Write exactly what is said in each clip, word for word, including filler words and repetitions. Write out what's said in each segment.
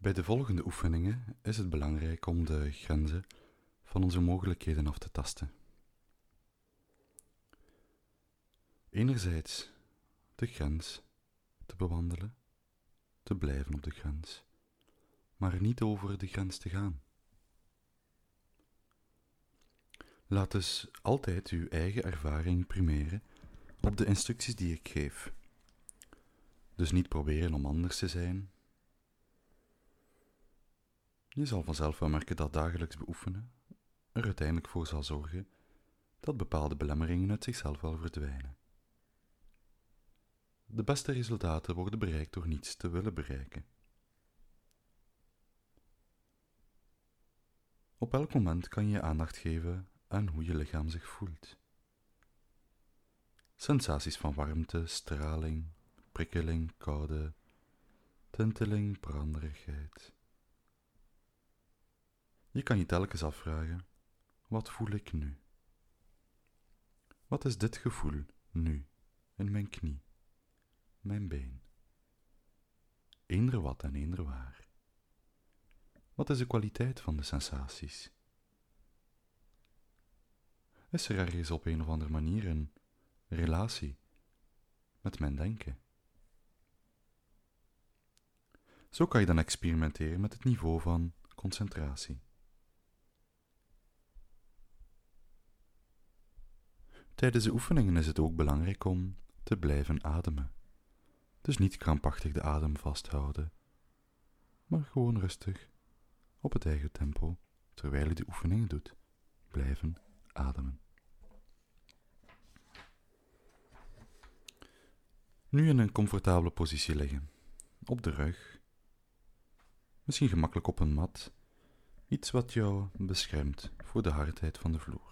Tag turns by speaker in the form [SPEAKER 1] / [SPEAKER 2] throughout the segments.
[SPEAKER 1] Bij de volgende oefeningen is het belangrijk om de grenzen van onze mogelijkheden af te tasten. Enerzijds de grens te bewandelen, te blijven op de grens, maar niet over de grens te gaan. Laat dus altijd uw eigen ervaring primeren op de instructies die ik geef. Dus niet proberen om anders te zijn. Je zal vanzelf wel merken dat dagelijks beoefenen er uiteindelijk voor zal zorgen dat bepaalde belemmeringen uit zichzelf wel verdwijnen. De beste resultaten worden bereikt door niets te willen bereiken. Op elk moment kan je aandacht geven aan hoe je lichaam zich voelt. Sensaties van warmte, straling, prikkeling, koude, tinteling, branderigheid. Je kan je telkens afvragen, wat voel ik nu? Wat is dit gevoel nu in mijn knie, mijn been? Eender wat en eender waar. Wat is de kwaliteit van de sensaties? Is er ergens op een of andere manier een relatie met mijn denken? Zo kan je dan experimenteren met het niveau van concentratie. Tijdens de oefeningen is het ook belangrijk om te blijven ademen. Dus niet krampachtig de adem vasthouden, maar gewoon rustig, op het eigen tempo, terwijl je de oefeningen doet, blijven ademen. Nu in een comfortabele positie liggen, op de rug, misschien gemakkelijk op een mat, iets wat jou beschermt voor de hardheid van de vloer.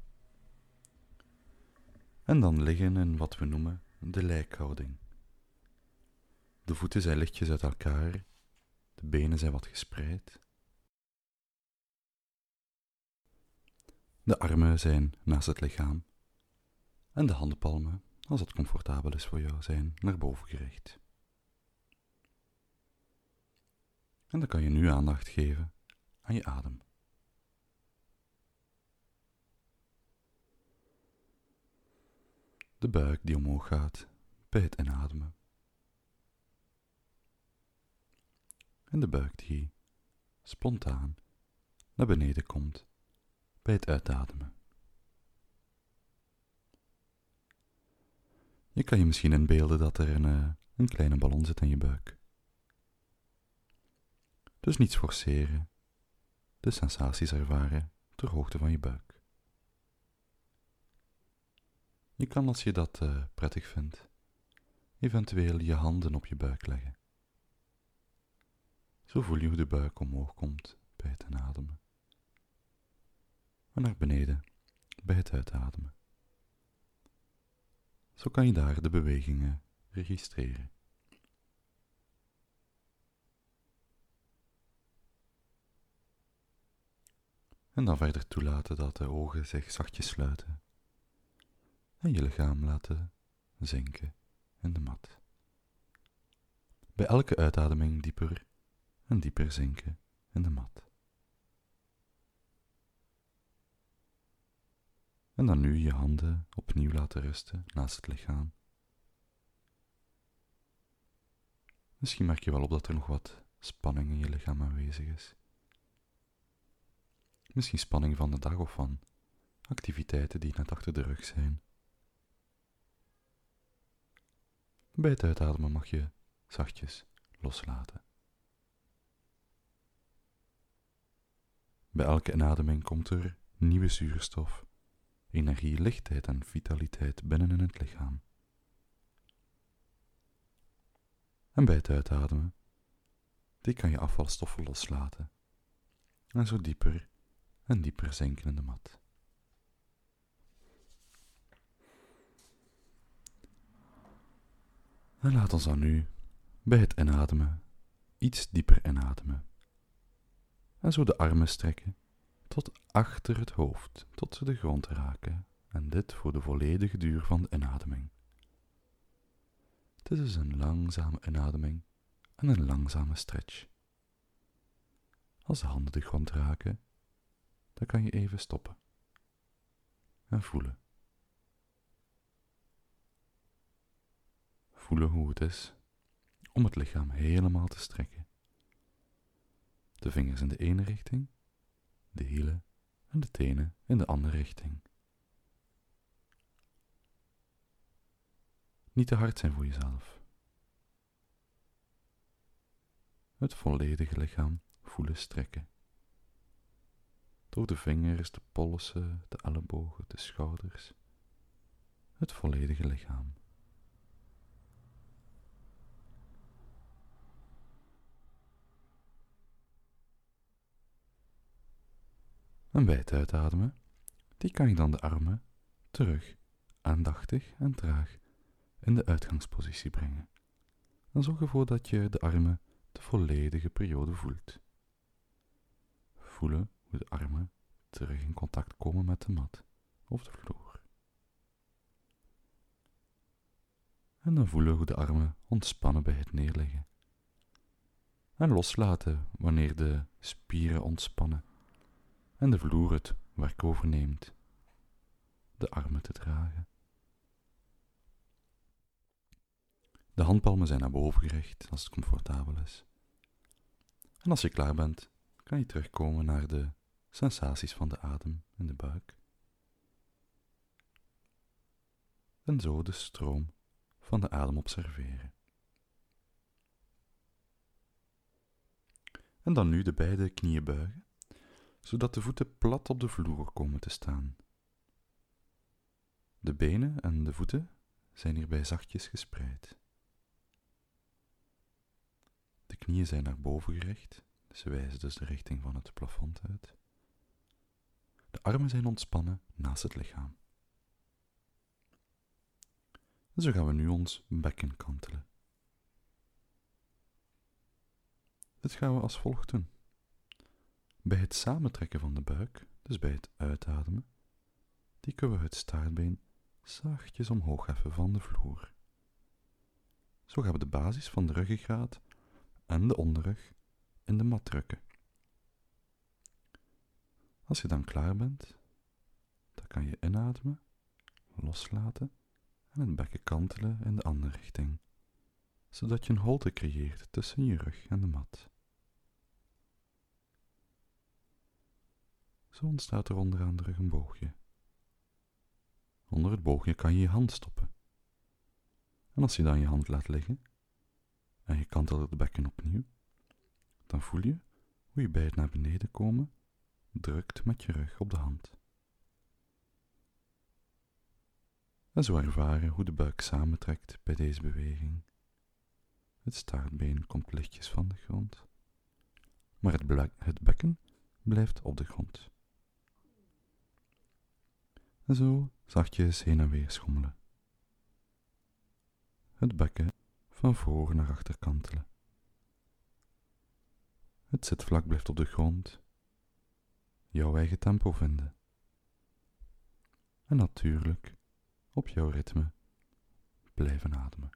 [SPEAKER 1] En dan liggen in wat we noemen de lijkhouding. De voeten zijn lichtjes uit elkaar, de benen zijn wat gespreid. De armen zijn naast het lichaam en de handenpalmen, als het comfortabel is voor jou, zijn naar boven gericht. En dan kan je nu aandacht geven aan je adem. De buik die omhoog gaat bij het inademen. En de buik die spontaan naar beneden komt bij het uitademen. Je kan je misschien inbeelden dat er een, uh, een kleine ballon zit in je buik. Dus niets forceren, de sensaties ervaren ter hoogte van je buik. Je kan, als je dat uh, prettig vindt, eventueel je handen op je buik leggen. Zo voel je hoe de buik omhoog komt bij het inademen. En naar beneden bij het uitademen. Zo kan je daar de bewegingen registreren. En dan verder toelaten dat de ogen zich zachtjes sluiten. En je lichaam laten zinken in de mat. Bij elke uitademing dieper en dieper zinken in de mat. En dan nu je handen opnieuw laten rusten naast het lichaam. Misschien merk je wel op dat er nog wat spanning in je lichaam aanwezig is. Misschien spanning van de dag of van activiteiten die net achter de rug zijn. Bij het uitademen mag je zachtjes loslaten. Bij elke inademing komt er nieuwe zuurstof, energie, lichtheid en vitaliteit binnen in het lichaam. En bij het uitademen, die kan je afvalstoffen loslaten en zo dieper en dieper zinken in de mat. En laat ons dan nu bij het inademen iets dieper inademen. En zo de armen strekken tot achter het hoofd, tot ze de grond raken. En dit voor de volledige duur van de inademing. Dit is een langzame inademing en een langzame stretch. Als de handen de grond raken, dan kan je even stoppen en voelen. Voelen hoe het is om het lichaam helemaal te strekken. De vingers in de ene richting, de hielen en de tenen in de andere richting. Niet te hard zijn voor jezelf. Het volledige lichaam voelen strekken. Door de vingers, de polsen, de ellebogen, de schouders. Het volledige lichaam. En bij het uitademen, die kan je dan de armen terug, aandachtig en traag, in de uitgangspositie brengen. En zorg ervoor dat je de armen de volledige periode voelt. Voelen hoe de armen terug in contact komen met de mat of de vloer. En dan voelen hoe de armen ontspannen bij het neerleggen. En loslaten wanneer de spieren ontspannen en de vloer het werk overneemt. De armen te dragen. De handpalmen zijn naar boven gericht als het comfortabel is. En als je klaar bent, kan je terugkomen naar de sensaties van de adem in de buik. En zo de stroom van de adem observeren. En dan nu de beide knieën buigen, zodat de voeten plat op de vloer komen te staan. De benen en de voeten zijn hierbij zachtjes gespreid. De knieën zijn naar boven gericht, ze wijzen dus de richting van het plafond uit. De armen zijn ontspannen naast het lichaam. En zo gaan we nu ons bekken kantelen. Dit gaan we als volgt doen. Bij het samentrekken van de buik, dus bij het uitademen, die kunnen we het staartbeen zachtjes omhoog heffen van de vloer. Zo gaan we de basis van de ruggengraat en de onderrug in de mat drukken. Als je dan klaar bent, dan kan je inademen, loslaten en het bekken kantelen in de andere richting, zodat je een holte creëert tussen je rug en de mat. Zo ontstaat er onderaan de rug een boogje. Onder het boogje kan je je hand stoppen. En als je dan je hand laat liggen en je kantelt het bekken opnieuw, dan voel je hoe je bij het naar beneden komen drukt met je rug op de hand. En zo ervaren hoe de buik samentrekt bij deze beweging. Het staartbeen komt lichtjes van de grond, maar het, bla- het bekken blijft op de grond. En zo zachtjes heen en weer schommelen. Het bekken van voor naar achter kantelen. Het zitvlak blijft op de grond. Jouw eigen tempo vinden. En natuurlijk, op jouw ritme, blijven ademen.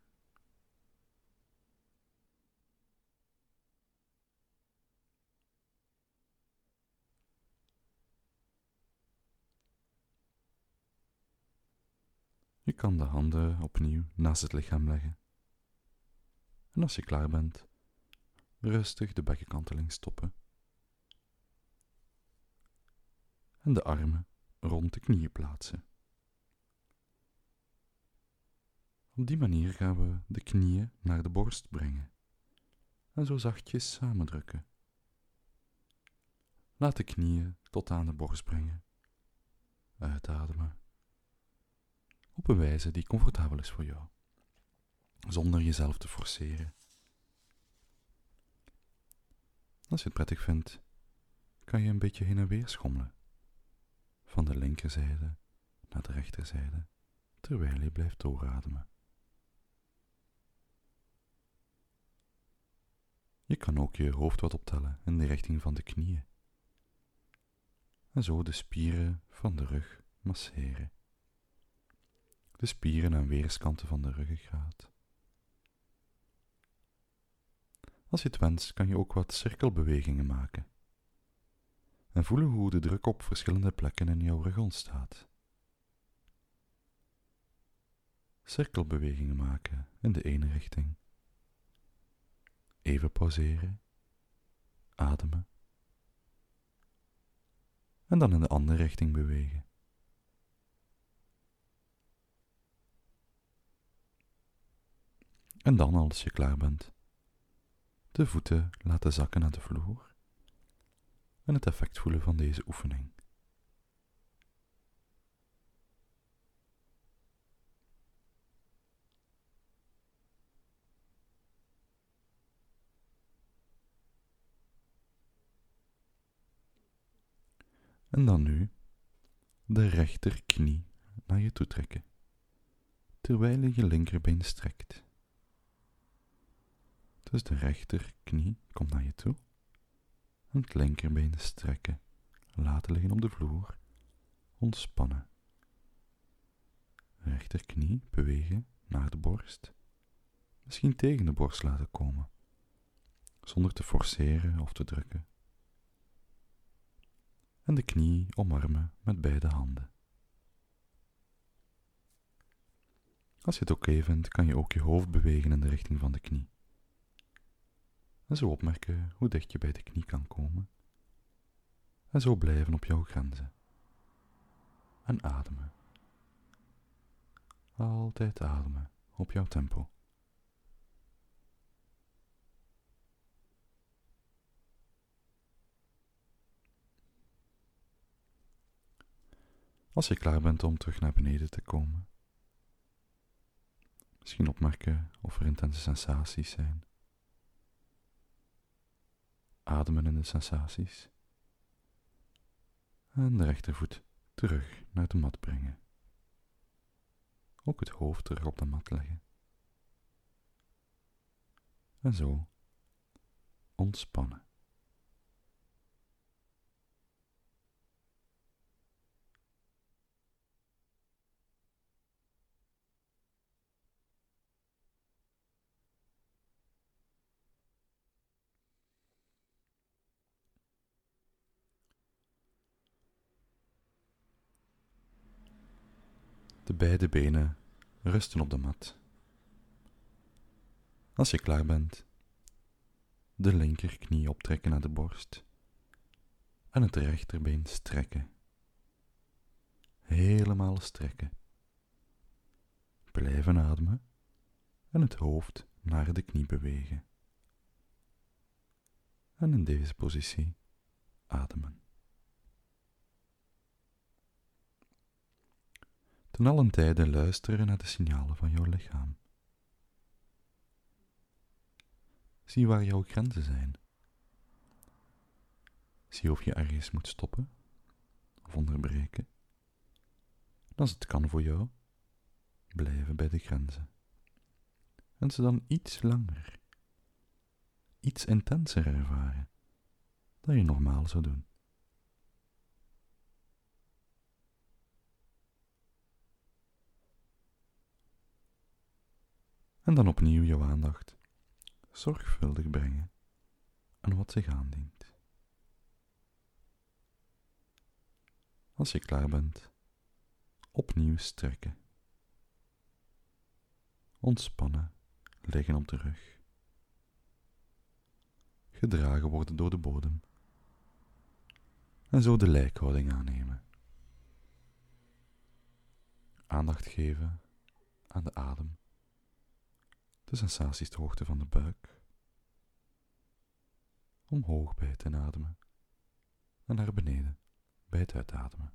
[SPEAKER 1] Je kan de handen opnieuw naast het lichaam leggen. En als je klaar bent, rustig de bekkenkanteling stoppen. En de armen rond de knieën plaatsen. Op die manier gaan we de knieën naar de borst brengen en zo zachtjes samendrukken. Laat de knieën tot aan de borst brengen. Uitademen. Op een wijze die comfortabel is voor jou, zonder jezelf te forceren. Als je het prettig vindt, kan je een beetje heen en weer schommelen. Van de linkerzijde naar de rechterzijde, terwijl je blijft doorademen. Je kan ook je hoofd wat optellen in de richting van de knieën. En zo de spieren van de rug masseren. De spieren aan weerskanten van de ruggengraat. Als je het wenst, kan je ook wat cirkelbewegingen maken en voelen hoe de druk op verschillende plekken in jouw rug ontstaat. Cirkelbewegingen maken in de ene richting. Even pauzeren, ademen en dan in de andere richting bewegen. En dan, als je klaar bent, de voeten laten zakken naar de vloer en het effect voelen van deze oefening. En dan nu de rechterknie naar je toe trekken, terwijl je je linkerbeen strekt. Dus de rechterknie komt naar je toe en het linkerbeen strekken, laten liggen op de vloer, ontspannen. Rechterknie bewegen naar de borst, misschien tegen de borst laten komen, zonder te forceren of te drukken. En de knie omarmen met beide handen. Als je het oké vindt, kan je ook je hoofd bewegen in de richting van de knie. En zo opmerken hoe dicht je bij de knie kan komen. En zo blijven op jouw grenzen. En ademen. Altijd ademen op jouw tempo. Als je klaar bent om terug naar beneden te komen, misschien opmerken of er intense sensaties zijn. Ademen in de sensaties. En de rechtervoet terug naar de mat brengen. Ook het hoofd terug op de mat leggen. En zo ontspannen. De beide benen rusten op de mat. Als je klaar bent, de linkerknie optrekken naar de borst en het rechterbeen strekken. Helemaal strekken. Blijven ademen en het hoofd naar de knie bewegen. En in deze positie ademen. Ten allen tijde luisteren naar de signalen van jouw lichaam. Zie waar jouw grenzen zijn. Zie of je ergens moet stoppen of onderbreken. En als het kan voor jou, blijven bij de grenzen. En ze dan iets langer, iets intenser ervaren dan je normaal zou doen. En dan opnieuw jouw aandacht zorgvuldig brengen aan wat zich aandient. Als je klaar bent, opnieuw strekken. Ontspannen, liggen op de rug. Gedragen worden door de bodem. En zo de lijkhouding aannemen. Aandacht geven aan de adem. De sensaties ter hoogte van de buik. Omhoog bij het inademen. En naar beneden bij het uitademen.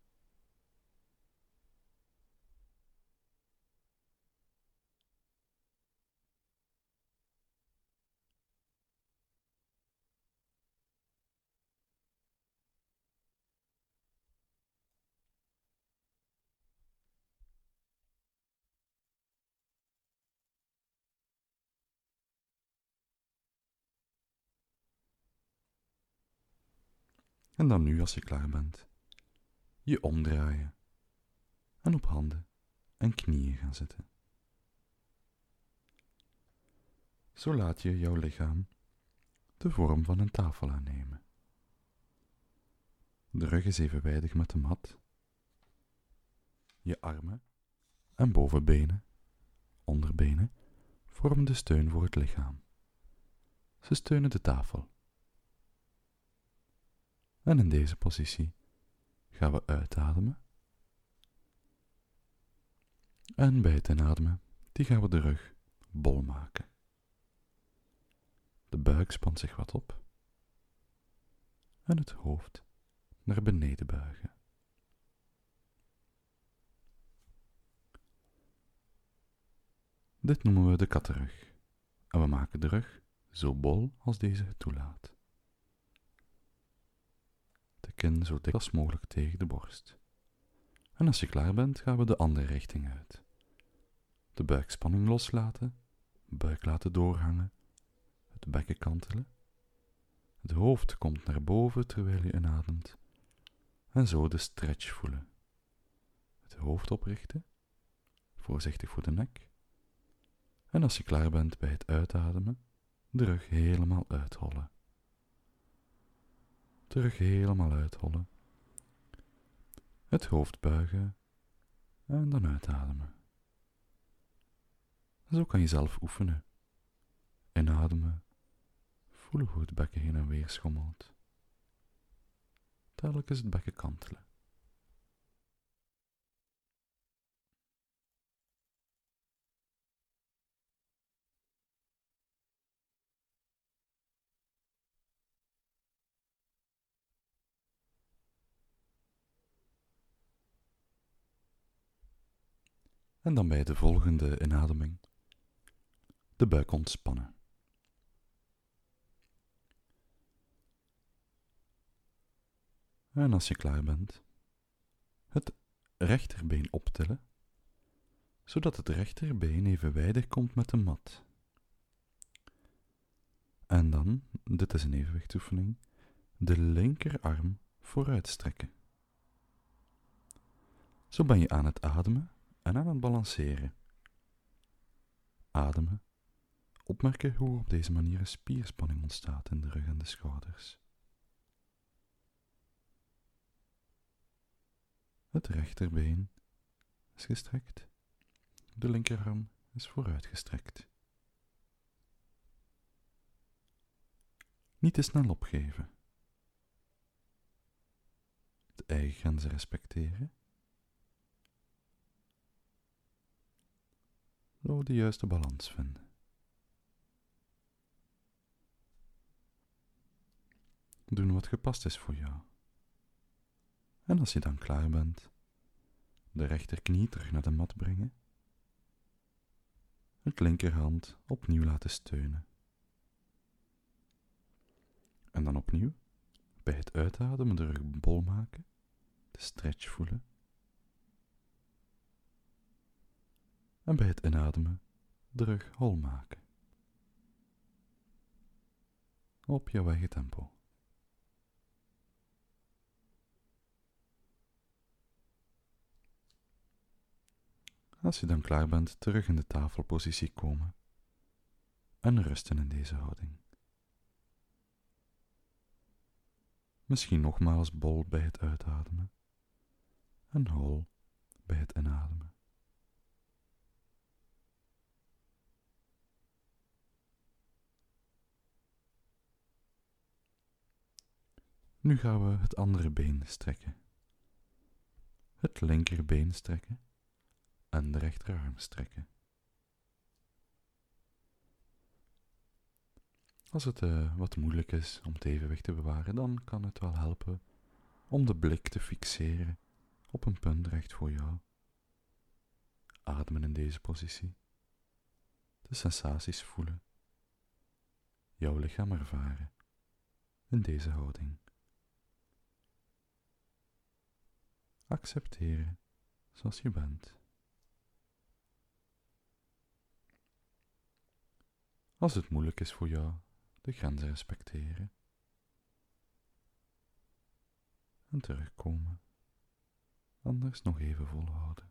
[SPEAKER 1] En dan nu, als je klaar bent, je omdraaien en op handen en knieën gaan zitten. Zo laat je jouw lichaam de vorm van een tafel aannemen. De rug is evenwijdig met de mat. Je armen en bovenbenen, onderbenen, vormen de steun voor het lichaam. Ze steunen de tafel. En in deze positie gaan we uitademen. En bij het inademen, die gaan we de rug bol maken. De buik spant zich wat op. En het hoofd naar beneden buigen. Dit noemen we de kattenrug. En we maken de rug zo bol als deze het toelaat. De kin zo dik als mogelijk tegen de borst. En als je klaar bent, gaan we de andere richting uit. De buikspanning loslaten, buik laten doorhangen, het bekken kantelen. Het hoofd komt naar boven terwijl je inademt. En zo de stretch voelen. Het hoofd oprichten, voorzichtig voor de nek. En als je klaar bent bij het uitademen, de rug helemaal uithollen. De rug helemaal uithollen. Het hoofd buigen en dan uitademen. Zo kan je zelf oefenen. Inademen, voelen hoe het bekken heen en weer schommelt. Telkens het bekken kantelen. En dan bij de volgende inademing de buik ontspannen. En als je klaar bent, het rechterbeen optillen, zodat het rechterbeen evenwijdig komt met de mat. En dan, dit is een evenwichtsoefening, de linkerarm vooruit strekken. Zo ben je aan het ademen en aan het balanceren. Ademen. Opmerken hoe op deze manier een spierspanning ontstaat in de rug en de schouders. Het rechterbeen is gestrekt. De linkerarm is vooruitgestrekt. Niet te snel opgeven. De eigen grenzen respecteren. Zo de juiste balans vinden. Doen wat gepast is voor jou. En als je dan klaar bent, de rechterknie terug naar de mat brengen. Het linkerhand opnieuw laten steunen. En dan opnieuw, bij het uitademen de rug bol maken, de stretch voelen. En bij het inademen de rug hol maken. Op jouw eigen tempo. Als je dan klaar bent, terug in de tafelpositie komen en rusten in deze houding. Misschien nogmaals bol bij het uitademen en hol bij het inademen. Nu gaan we het andere been strekken. Het linkerbeen strekken en de rechterarm strekken. Als het uh, wat moeilijk is om het evenwicht te bewaren, dan kan het wel helpen om de blik te fixeren op een punt recht voor jou. Ademen in deze positie. De sensaties voelen. Jouw lichaam ervaren in deze houding. Accepteren zoals je bent. Als het moeilijk is voor jou, de grenzen respecteren. En terugkomen. Anders nog even volhouden.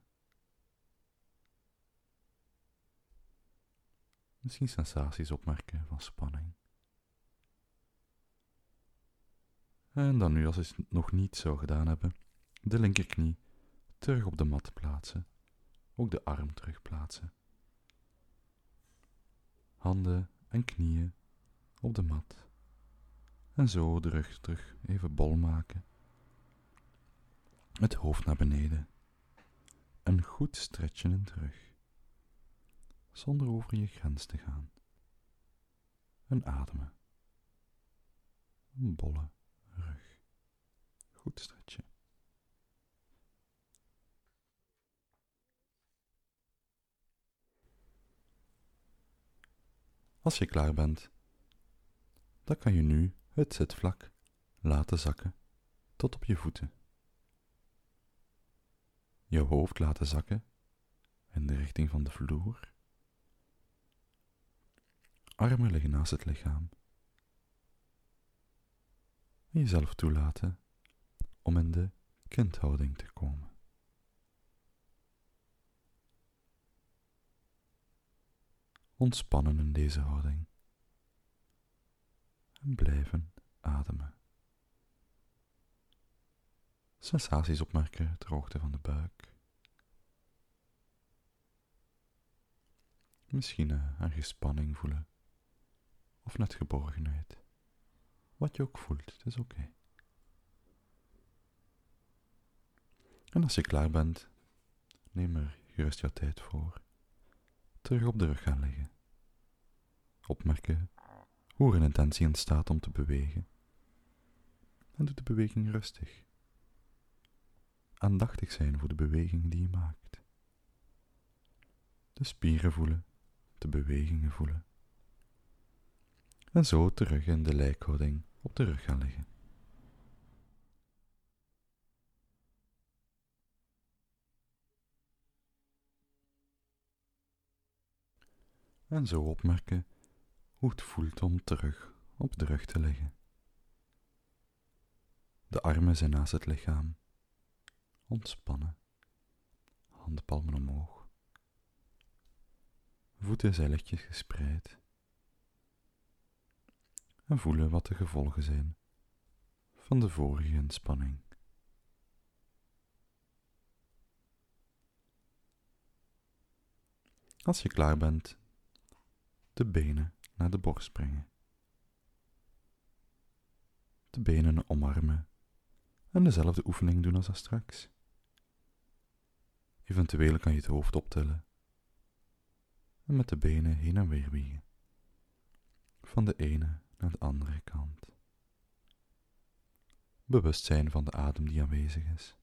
[SPEAKER 1] Misschien sensaties opmerken van spanning. En dan nu, als je het nog niet zou gedaan hebben, de linkerknie terug op de mat plaatsen. Ook de arm terug plaatsen. Handen en knieën op de mat. En zo de rug terug even bol maken. Het hoofd naar beneden. En goed stretchen in de rug. Zonder over je grens te gaan. En ademen. Een bolle rug. Goed stretchen. Als je klaar bent, dan kan je nu het zitvlak laten zakken tot op je voeten. Je hoofd laten zakken in de richting van de vloer. Armen liggen naast het lichaam. En jezelf toelaten om in de kindhouding te komen. Ontspannen in deze houding. En blijven ademen. Sensaties opmerken ter hoogte van de buik. Misschien een gespanning voelen. Of net geborgenheid. Wat je ook voelt, het is oké. En als je klaar bent, neem er gerust jouw tijd voor. Terug op de rug gaan liggen. Opmerken hoe er een intentie ontstaat om te bewegen. En doe de beweging rustig. Aandachtig zijn voor de beweging die je maakt. De spieren voelen, de bewegingen voelen. En zo terug in de lijkhouding op de rug gaan liggen. En zo opmerken hoe het voelt om terug op de rug te liggen. De armen zijn naast het lichaam. Ontspannen. Handpalmen omhoog. Voeten zijn lichtjes gespreid. En voelen wat de gevolgen zijn van de vorige inspanning. Als je klaar bent, de benen naar de borst brengen. De benen omarmen en dezelfde oefening doen als straks. Eventueel kan je het hoofd optillen en met de benen heen en weer wiegen. Van de ene naar de andere kant. Bewust zijn van de adem die aanwezig is.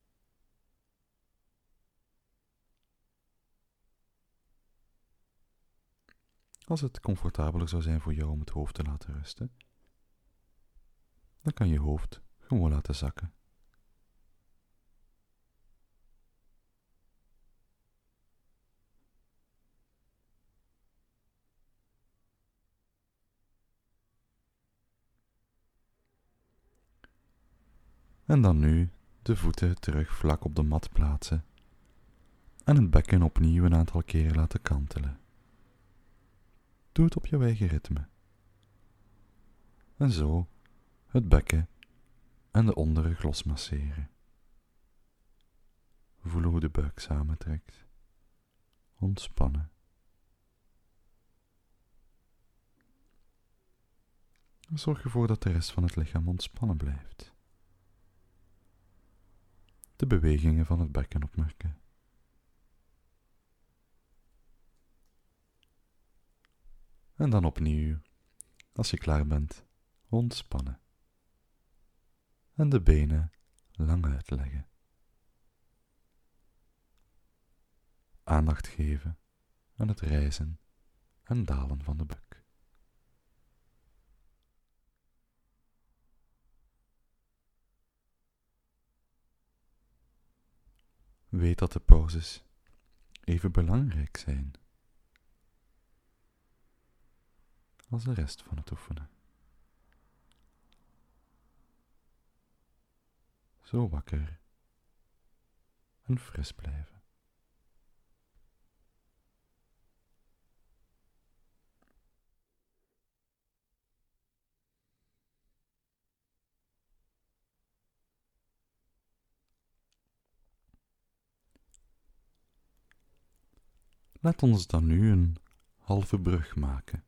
[SPEAKER 1] Als het comfortabeler zou zijn voor jou om het hoofd te laten rusten, dan kan je hoofd gewoon laten zakken. En dan nu de voeten terug vlak op de mat plaatsen en het bekken opnieuw een aantal keren laten kantelen. Doe het op je eigen ritme. En zo het bekken en de onderrug losmasseren. Voelen hoe de buik samentrekt. Ontspannen. Zorg ervoor dat de rest van het lichaam ontspannen blijft. De bewegingen van het bekken opmerken. En dan opnieuw, als je klaar bent, ontspannen. En de benen lang uitleggen. Aandacht geven aan het rijzen en dalen van de buik. Weet dat de pauzes even belangrijk zijn als de rest van het oefenen. Zo wakker en fris blijven. Laat ons dan nu een halve brug maken.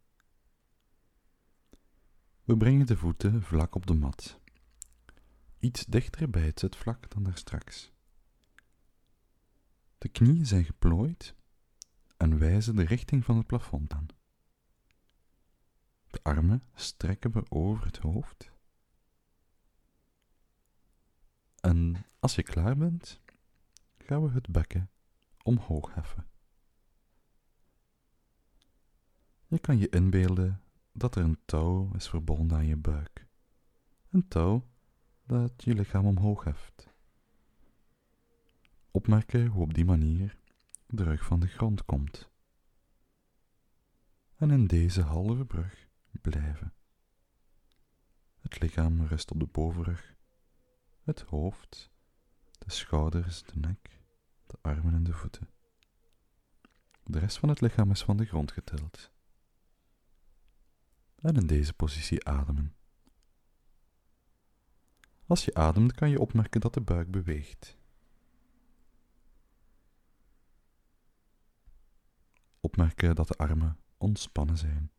[SPEAKER 1] We brengen de voeten vlak op de mat, iets dichter bij het zitvlak dan daarstraks. De knieën zijn geplooid en wijzen de richting van het plafond aan. De armen strekken we over het hoofd. En als je klaar bent, gaan we het bekken omhoog heffen. Je kan je inbeelden dat er een touw is verbonden aan je buik. Een touw dat je lichaam omhoog heft. Opmerken hoe op die manier de rug van de grond komt. En in deze halve brug blijven. Het lichaam rust op de bovenrug, het hoofd, de schouders, de nek, de armen en de voeten. De rest van het lichaam is van de grond getild. En in deze positie ademen. Als je ademt kan je opmerken dat de buik beweegt. Opmerken dat de armen ontspannen zijn.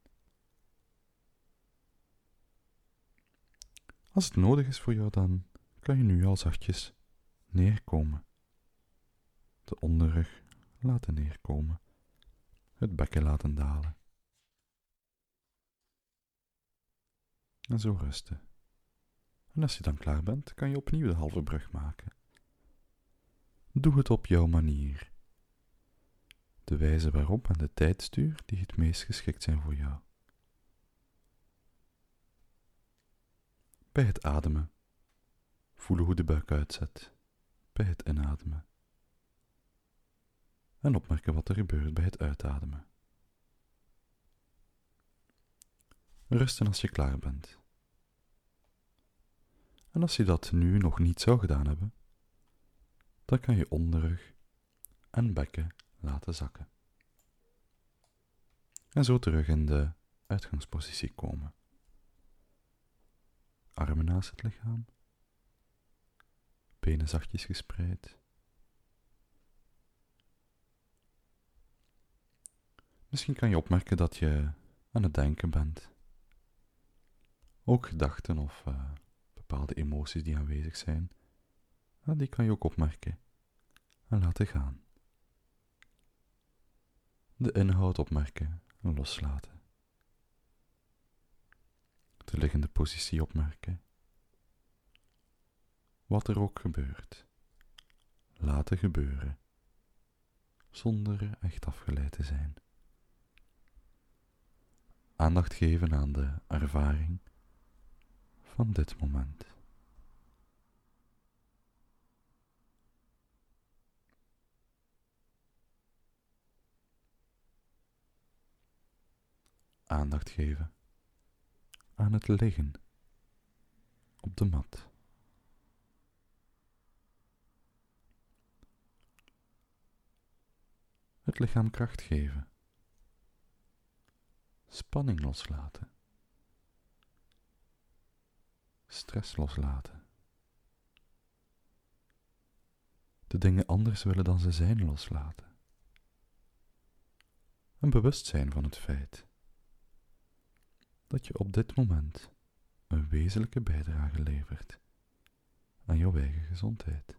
[SPEAKER 1] Als het nodig is voor jou, dan kan je nu al zachtjes neerkomen. De onderrug laten neerkomen. Het bekken laten dalen. En zo rusten. En als je dan klaar bent, kan je opnieuw de halve brug maken. Doe het op jouw manier. De wijze waarop en de tijdstuur die het meest geschikt zijn voor jou. Bij het ademen, voelen hoe de buik uitzet. Bij het inademen. En opmerken wat er gebeurt bij het uitademen. Rusten als je klaar bent. En als je dat nu nog niet zou gedaan hebben, dan kan je onderrug en bekken laten zakken. En zo terug in de uitgangspositie komen. Armen naast het lichaam. Benen zachtjes gespreid. Misschien kan je opmerken dat je aan het denken bent. Ook gedachten of uh, bepaalde emoties die aanwezig zijn, uh, die kan je ook opmerken en laten gaan. De inhoud opmerken en loslaten. De liggende positie opmerken. Wat er ook gebeurt, laten gebeuren, zonder echt afgeleid te zijn. Aandacht geven aan de ervaring van dit moment. Aandacht geven aan het liggen op de mat. Het lichaam kracht geven. Spanning loslaten. Stress loslaten. De dingen anders willen dan ze zijn loslaten. En bewust zijn van het feit dat je op dit moment een wezenlijke bijdrage levert aan jouw eigen gezondheid.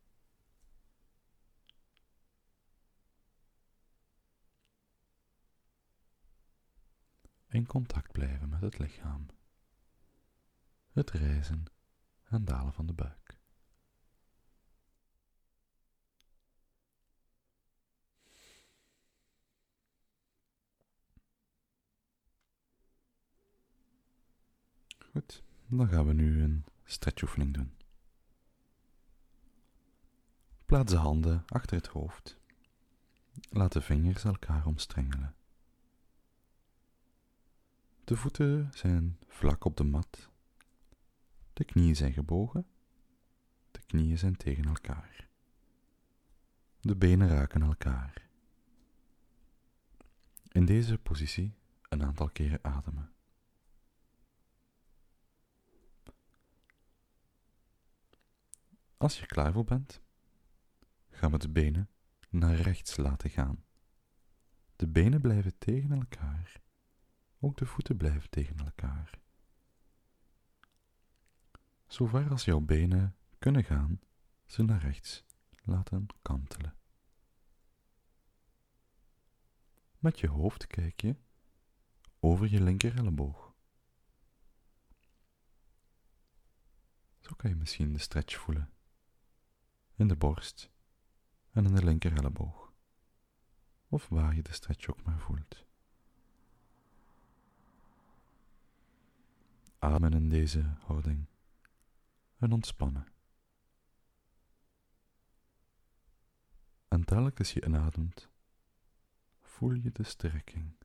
[SPEAKER 1] In contact blijven met het lichaam. Het rijzen en dalen van de buik. Goed, dan gaan we nu een stretchoefening doen. Plaats de handen achter het hoofd. Laat de vingers elkaar omstrengelen. De voeten zijn vlak op de mat. De knieën zijn gebogen. De knieën zijn tegen elkaar. De benen raken elkaar. In deze positie een aantal keren ademen. Als je er klaar voor bent, gaan we de benen naar rechts laten gaan. De benen blijven tegen elkaar. Ook de voeten blijven tegen elkaar. Zover als jouw benen kunnen gaan, ze naar rechts laten kantelen. Met je hoofd kijk je over je linker elleboog. Zo kan je misschien de stretch voelen in de borst en in de linker elleboog, of waar je de stretch ook maar voelt. Ademen in deze houding en ontspannen. En telkens je inademt, voel je de strekking.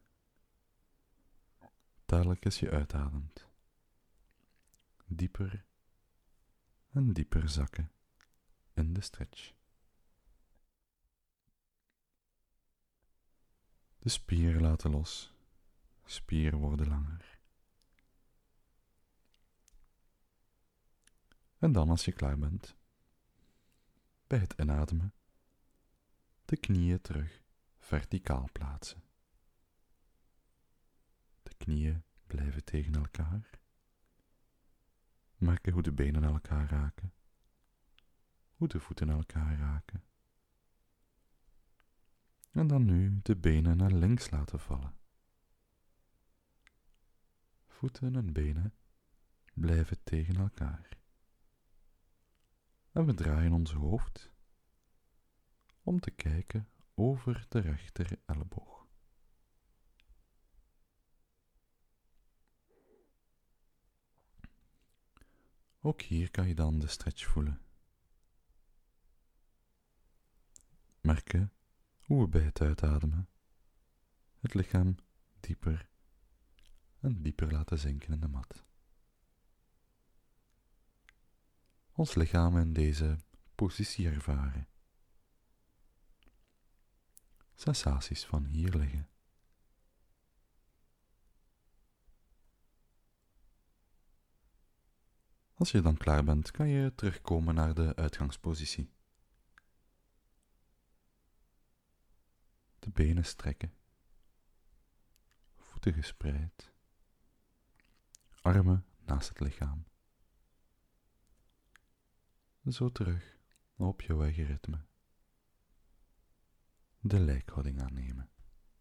[SPEAKER 1] Telkens je uitademt, dieper en dieper zakken in de stretch. De spieren laten los, spieren worden langer. En dan, als je klaar bent, bij het inademen, de knieën terug verticaal plaatsen. De knieën blijven tegen elkaar. Merk hoe de benen elkaar raken, hoe de voeten elkaar raken. En dan nu de benen naar links laten vallen. Voeten en benen blijven tegen elkaar. En we draaien ons hoofd om te kijken over de rechter elleboog. Ook hier kan je dan de stretch voelen. Merken hoe we bij het uitademen het lichaam dieper en dieper laten zinken in de mat. Ons lichaam in deze positie ervaren. Sensaties van hier liggen. Als je dan klaar bent, kan je terugkomen naar de uitgangspositie. De benen strekken, voeten gespreid, armen naast het lichaam. Zo terug op jouw eigen ritme. De lijkhouding aannemen.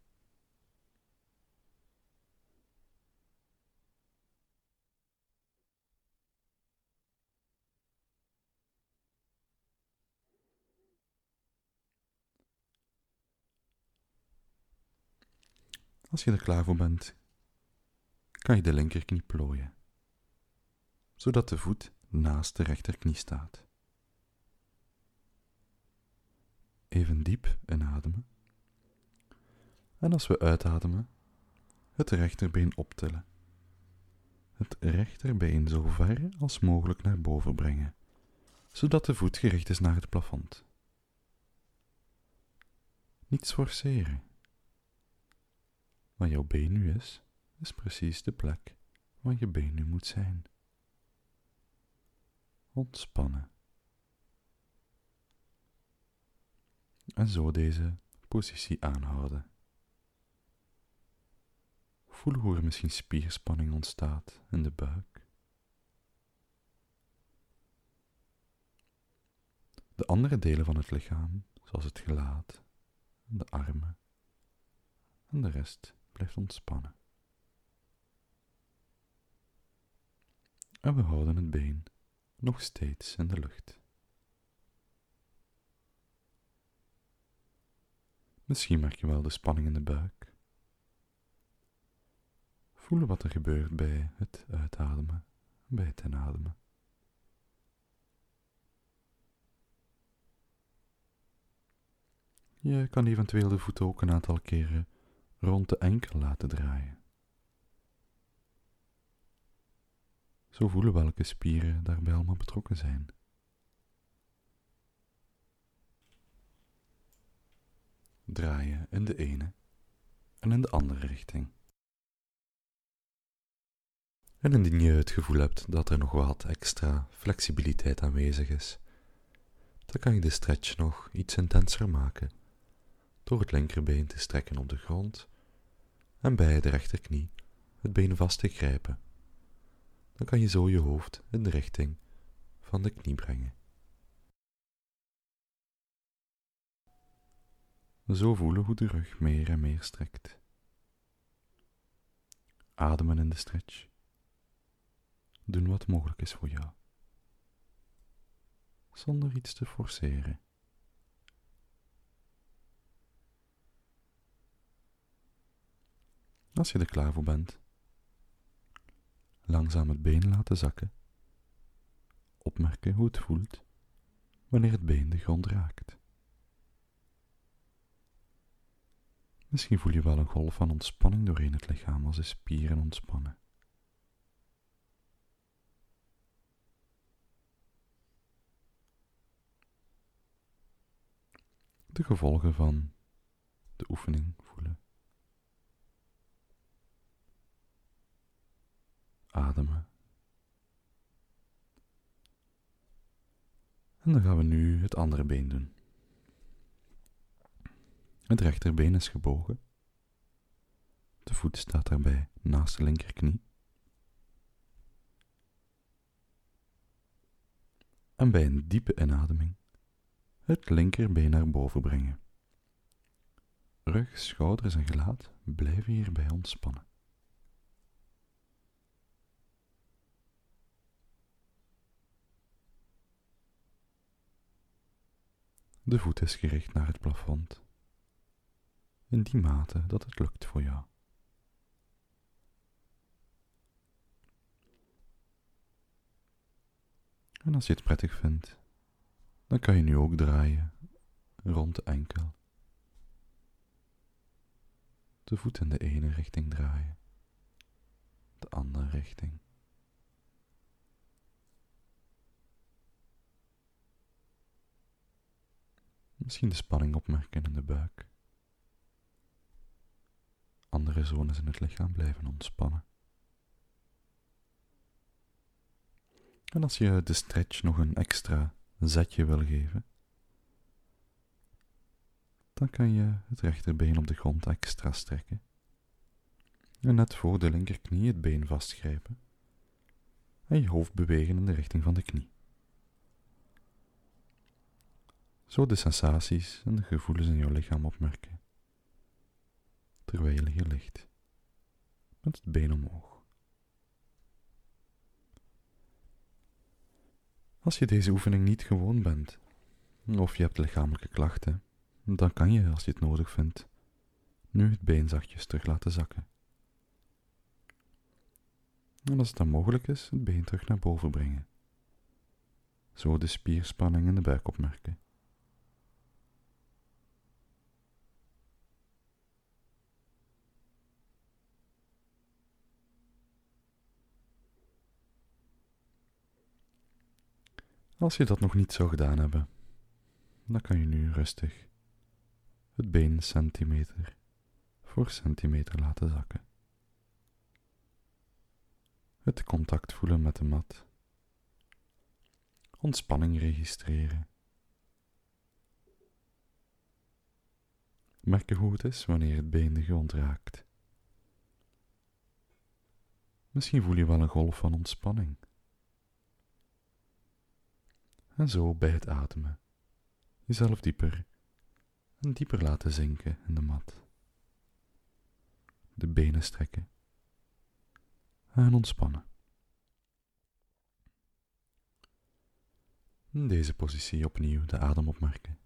[SPEAKER 1] Als je er klaar voor bent, kan je de linkerknie plooien, zodat de voet naast de rechterknie staat. Even diep inademen. En als we uitademen, het rechterbeen optillen. Het rechterbeen zo ver als mogelijk naar boven brengen, zodat de voet gericht is naar het plafond. Niets forceren. Waar jouw been nu is, is precies de plek waar je been nu moet zijn. Ontspannen. En zo deze positie aanhouden. Voel hoe er misschien spierspanning ontstaat in de buik. De andere delen van het lichaam, zoals het gelaat, de armen en de rest, blijft ontspannen. En we houden het been nog steeds in de lucht. Misschien merk je wel de spanning in de buik. Voel wat er gebeurt bij het uitademen en bij het inademen. Je kan eventueel de voeten ook een aantal keren rond de enkel laten draaien. Zo voelen welke spieren daarbij allemaal betrokken zijn. Draaien in de ene en in de andere richting. En indien je het gevoel hebt dat er nog wat extra flexibiliteit aanwezig is, dan kan je de stretch nog iets intenser maken, door het linkerbeen te strekken op de grond en bij de rechterknie het been vast te grijpen. Dan kan je zo je hoofd in de richting van de knie brengen. Zo voelen hoe de rug meer en meer strekt. Ademen in de stretch. Doen wat mogelijk is voor jou. Zonder iets te forceren. Als je er klaar voor bent, langzaam het been laten zakken. Opmerken hoe het voelt wanneer het been de grond raakt. Misschien voel je wel een golf van ontspanning doorheen het lichaam als de spieren ontspannen. De gevolgen van de oefening voelen. Ademen. En dan gaan we nu het andere been doen. Het rechterbeen is gebogen. De voet staat daarbij naast de linkerknie. En bij een diepe inademing het linkerbeen naar boven brengen. Rug, schouders en gelaat blijven hierbij ontspannen. De voet is gericht naar het plafond, in die mate dat het lukt voor jou. En als je het prettig vindt, dan kan je nu ook draaien rond de enkel. De voet in de ene richting draaien, de andere richting. Misschien de spanning opmerken in de buik. Andere zones in het lichaam blijven ontspannen. En als je de stretch nog een extra zetje wil geven, dan kan je het rechterbeen op de grond extra strekken. En net voor de linkerknie het been vastgrijpen. En je hoofd bewegen in de richting van de knie. Zo de sensaties en de gevoelens in jouw lichaam opmerken. Terwijl je hier ligt. Met het been omhoog. Als je deze oefening niet gewoon bent, of je hebt lichamelijke klachten, dan kan je, als je het nodig vindt, nu het been zachtjes terug laten zakken. En als het dan mogelijk is, het been terug naar boven brengen. Zo de spierspanning in de buik opmerken. Als je dat nog niet zou gedaan hebben, dan kan je nu rustig het been centimeter voor centimeter laten zakken. Het contact voelen met de mat. Ontspanning registreren. Merken hoe het is wanneer het been de grond raakt. Misschien voel je wel een golf van ontspanning. En zo bij het ademen jezelf dieper en dieper laten zinken in de mat. De benen strekken en ontspannen. In deze positie opnieuw de adem opmerken.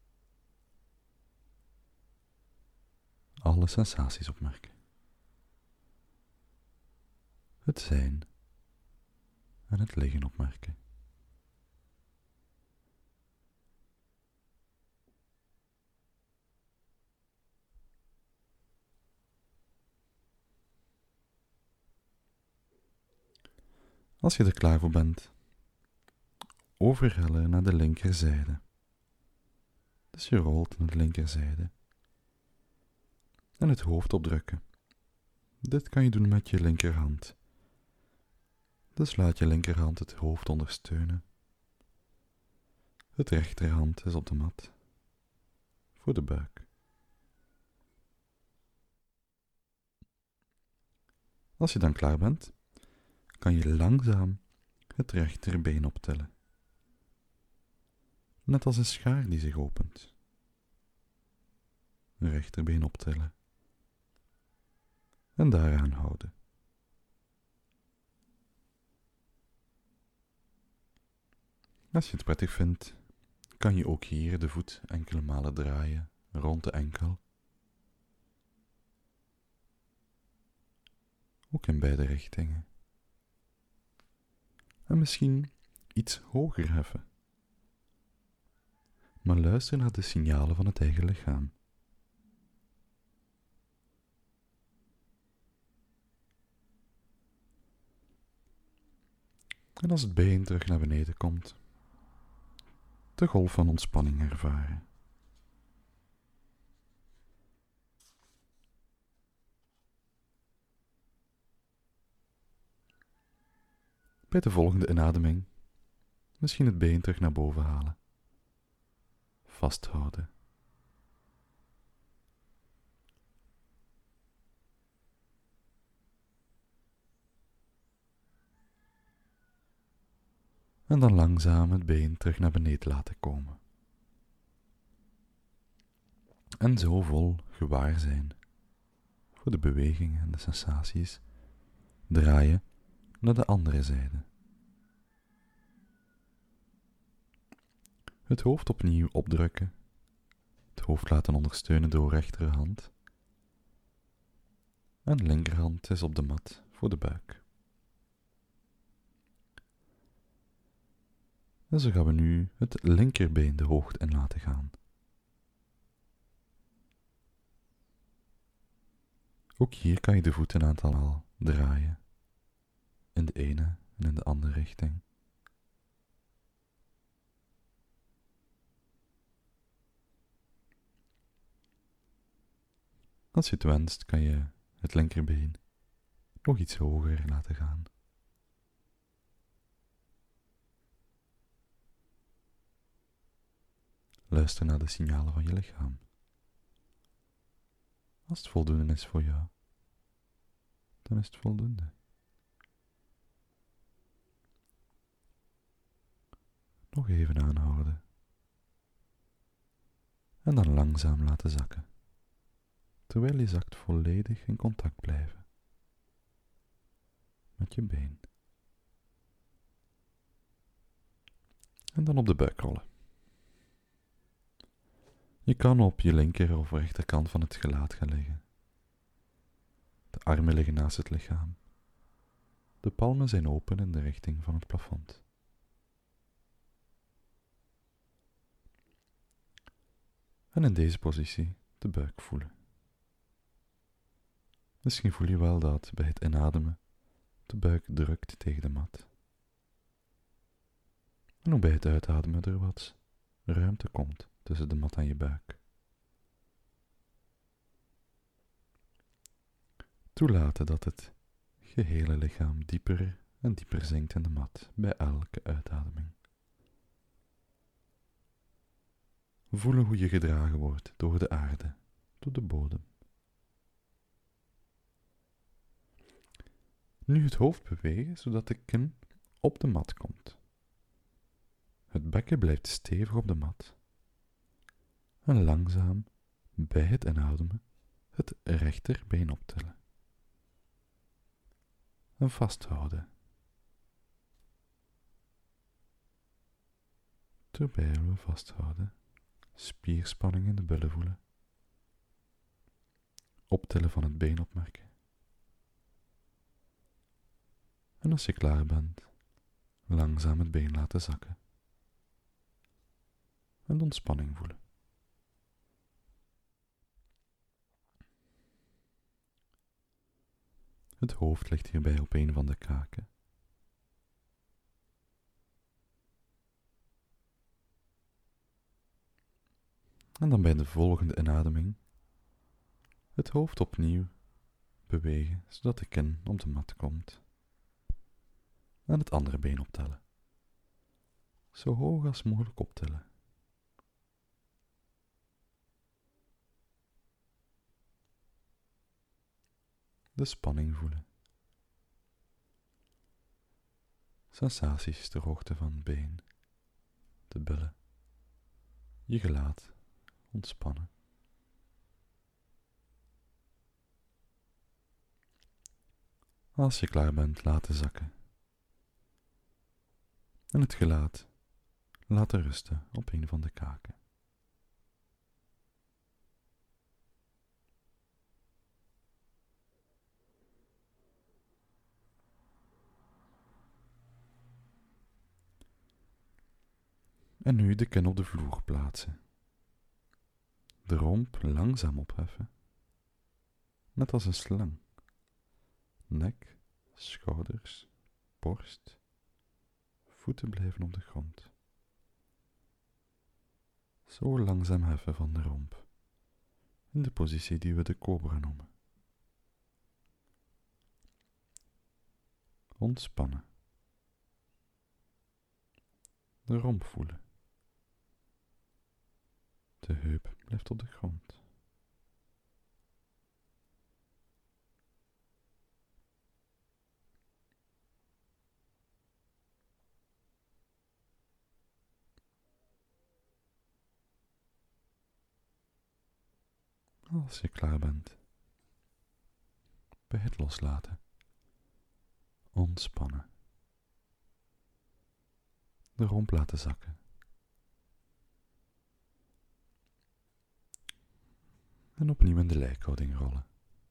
[SPEAKER 1] Alle sensaties opmerken. Het zijn en het liggen opmerken. Als je er klaar voor bent, overhellen naar de linkerzijde. Dus je rolt naar de linkerzijde. En het hoofd opdrukken. Dit kan je doen met je linkerhand. Dus laat je linkerhand het hoofd ondersteunen. Het rechterhand is op de mat. Voor de buik. Als je dan klaar bent, kan je langzaam het rechterbeen optillen. Net als een schaar die zich opent. Rechterbeen optillen. En daaraan houden. Als je het prettig vindt, kan je ook hier de voet enkele malen draaien rond de enkel. Ook in beide richtingen. En misschien iets hoger heffen. Maar luister naar de signalen van het eigen lichaam. En als het been terug naar beneden komt, de golf van ontspanning ervaren. Bij de volgende inademing misschien het been terug naar boven halen. Vasthouden. En dan langzaam het been terug naar beneden laten komen. En zo vol gewaar zijn voor de bewegingen en de sensaties draaien naar de andere zijde. Het hoofd opnieuw opdrukken. Het hoofd laten ondersteunen door rechterhand. En de linkerhand is op de mat voor de buik. En zo gaan we nu het linkerbeen de hoogte in laten gaan. Ook hier kan je de voeten een aantal maal draaien. In de ene en in de andere richting. Als je het wenst, kan je het linkerbeen nog iets hoger laten gaan. Luister naar de signalen van je lichaam. Als het voldoende is voor jou, dan is het voldoende. Nog even aanhouden. En dan langzaam laten zakken. Terwijl je zakt volledig in contact blijven. Met je been. En dan op de buik rollen. Je kan op je linker of rechterkant van het gelaat gaan liggen. De armen liggen naast het lichaam. De palmen zijn open in de richting van het plafond. En in deze positie de buik voelen. Misschien voel je wel dat bij het inademen de buik drukt tegen de mat. En ook bij het uitademen er wat ruimte komt tussen de mat en je buik. Toelaten dat het gehele lichaam dieper en dieper zinkt in de mat bij elke uitademing. Voelen hoe je gedragen wordt door de aarde, door de bodem. Nu het hoofd bewegen zodat de kin op de mat komt. Het bekken blijft stevig op de mat. En langzaam, bij het inademen, het rechterbeen optillen. En vasthouden. Terwijl we vasthouden, spierspanning in de billen voelen. Optillen van het been opmerken. En als je klaar bent, langzaam het been laten zakken. En de ontspanning voelen. Het hoofd ligt hierbij op een van de kaken. En dan bij de volgende inademing het hoofd opnieuw bewegen, zodat de kin op de mat komt. En het andere been optillen. Zo hoog als mogelijk optillen. De spanning voelen sensaties ter hoogte van het been, de billen, je gelaat ontspannen. Als je klaar bent, laten zakken. En het gelaat laten rusten op een van de kaken. En nu de kin op de vloer plaatsen. De romp langzaam opheffen, net als een slang. Nek, schouders, borst, voeten blijven op de grond. Zo langzaam heffen van de romp, in de positie die we de cobra noemen. Ontspannen. De romp voelen. De heup blijft op de grond. Als je klaar bent, bij het loslaten, ontspannen. De romp laten zakken. En opnieuw in de lijkhouding rollen.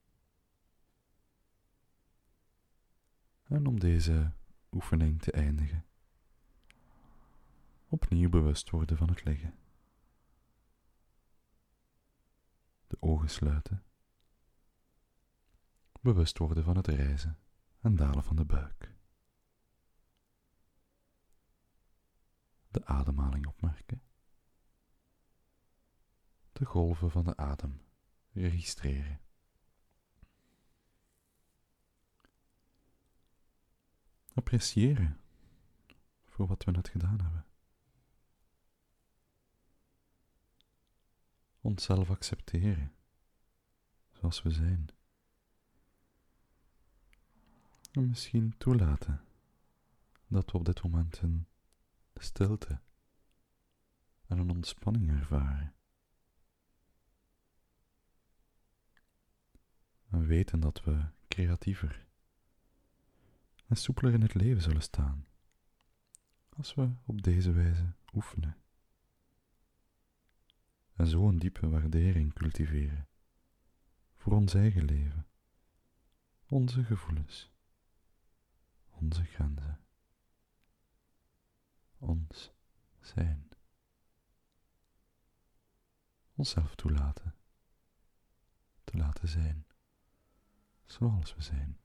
[SPEAKER 1] En om deze oefening te eindigen, opnieuw bewust worden van het liggen. De ogen sluiten. Bewust worden van het rijzen en dalen van de buik. De ademhaling opmerken. De golven van de adem registreren. Appreciëren voor wat we net gedaan hebben. Onszelf accepteren zoals we zijn. En misschien toelaten dat we op dit moment een stilte en een ontspanning ervaren. En weten dat we creatiever en soepeler in het leven zullen staan als we op deze wijze oefenen. En zo een diepe waardering cultiveren voor ons eigen leven, onze gevoelens, onze grenzen, ons zijn. Onszelf toelaten, te laten zijn, zoals we zijn.